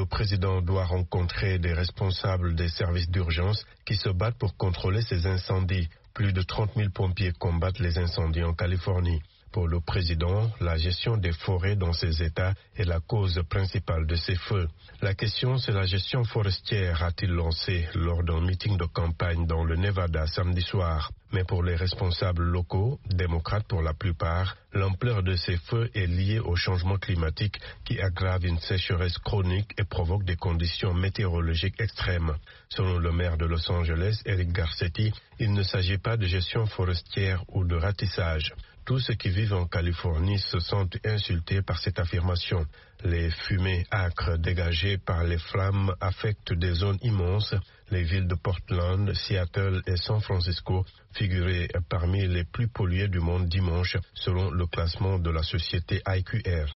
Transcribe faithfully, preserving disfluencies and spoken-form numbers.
le président doit rencontrer des responsables des services d'urgence qui se battent pour contrôler ces incendies. Plus de trente mille pompiers combattent les incendies en Californie. Pour le président, la gestion des forêts dans ces États est la cause principale de ces feux. La question, c'est la gestion forestière, a-t-il lancé lors d'un meeting de campagne dans le Nevada samedi soir. Mais pour les responsables locaux, démocrates pour la plupart, l'ampleur de ces feux est liée au changement climatique qui aggrave une sécheresse chronique et provoque des conditions météorologiques extrêmes. Selon le maire de Los Angeles, Eric Garcetti, il ne s'agit pas de gestion forestière ou de ratissage. Tous ceux qui vivent en Californie se sentent insultés par cette affirmation. Les fumées âcres dégagées par les flammes affectent des zones immenses. Les villes de Portland, Seattle et San Francisco figuraient parmi les plus polluées du monde dimanche, selon le classement de la société I Q R.